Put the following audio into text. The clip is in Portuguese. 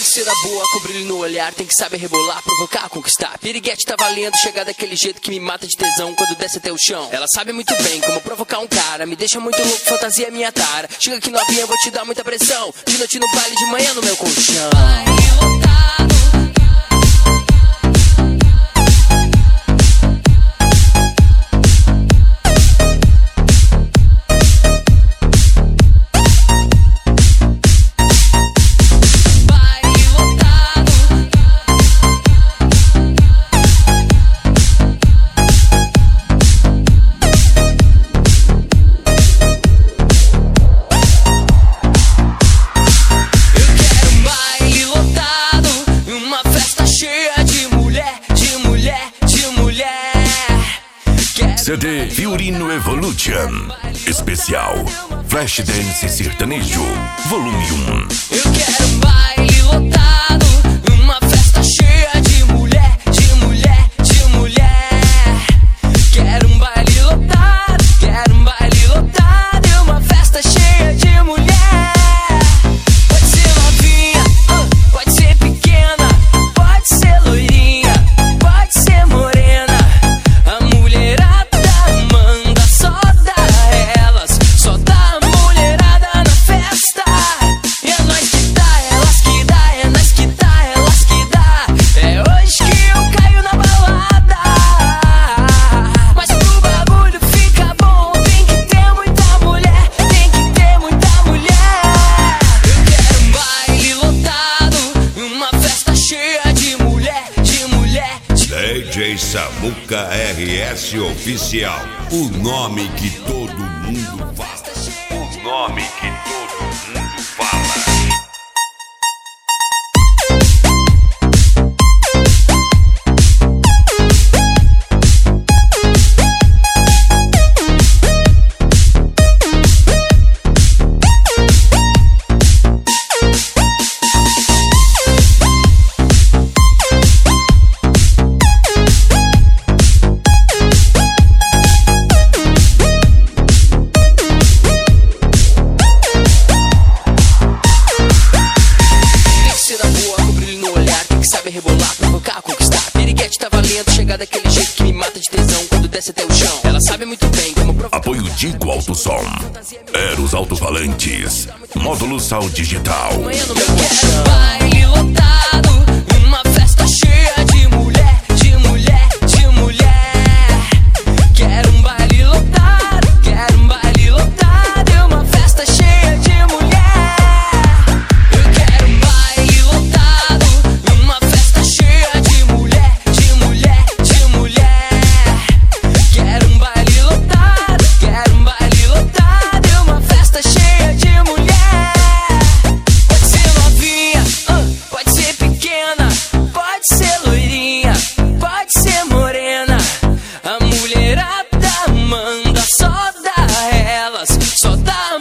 que ser a boa, com brilho no olhar, tem que saber rebolar, provocar, conquistar. Piriguete tá valendo, chegar daquele jeito que me mata de tesão quando desce até o chão. Ela sabe muito bem como provocar um cara, me deixa muito louco, fantasia minha tara. Chega aqui novinha, vou te dar muita pressão, de noite no baile, de manhã no meu colchão. CD Fiorino Evolution Especial Flashdance Sertanejo Volume 1. Eu quero um baile lotado, uma festa cheia de mulher, de mulher, de mulher. Quero um baile lotado, quero um baile lotado e uma festa cheia de mulher. Pode ser novinha, pode ser pequena, pode ser loirinha, pode ser morena. A mulherada manda, só dá elas, só dá a mulherada na festa. E é nós que dá, elas que dá, é nós que dá, elas que dá. É hoje que eu caio na balada. Mas pro bagulho fica bom, tem que ter muita mulher, tem que ter muita mulher. Eu quero um baile lotado, uma festa cheia de mulher, de mulher, de DJ Samuca RS Oficial. O nome que todo mundo fala. O nome que todo mundo fala. rebolar, provocar, conquistar. Piriguete tá valendo, chegar daquele jeito que me mata de tesão quando desce até o chão. Ela sabe muito bem como provocar. Apoio Digo Alto Som, Eros Alto-Falantes, Módulo Sal Digital. Amanhã no meu colchão. Baile lotado, uma festa cheia de mulher, de mulher, de mulher. Quero um baile lotado, quero um baile lotado e uma festa cheia de mulher. Eu quero um baile lotado, uma festa cheia de mulher, de mulher, de mulher. Quero um baile lotado, quero um baile lotado e uma festa cheia de mulher. Pode ser novinha, pode ser pequena, pode ser loirinha, pode ser morena. A mulherada manda, só dá elas, só dá